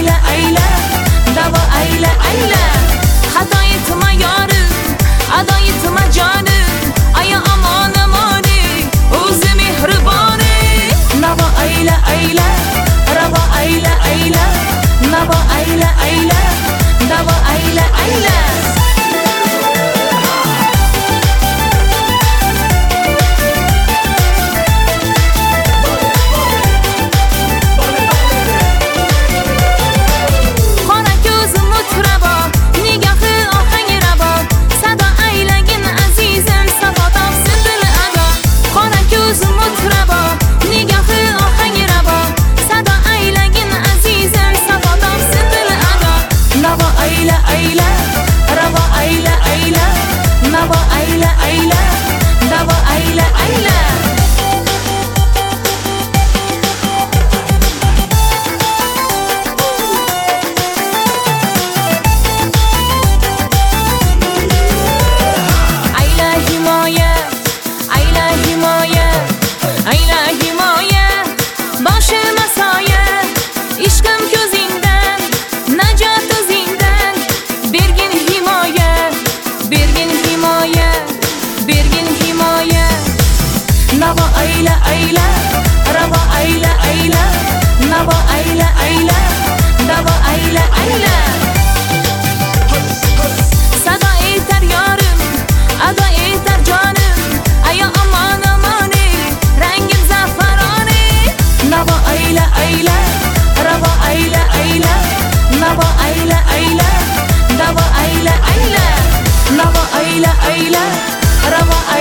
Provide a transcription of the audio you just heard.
ayla ayla, davo ayla ayla. Xato etma yorim, ado etma jonim, aya amon amoni, o'zi mehriboni. Navo ayla ayla, ravo ayla ayla, navo ayla ayla, davo ayla ayla. Navo ayla ayla, davo ayla ayla. Ayla himoya, ayla himoya, ayla himoya. Boshima soya, ishqim ko'zingdan, najot o'zingdan. Bergin himoya, bergin himoya, bergin himoya. Navo ayla ayla, ravo ayla ayla, navo ayla ayla, davo ayla ayla. Sado etar yorim, ado etar jonim, aya amon amoni, rangim zafaroni. Navo ayla ayla, ravo ayla ayla, navo ayla ayla, davo ayla ayla. Navo ayla ayla, ravo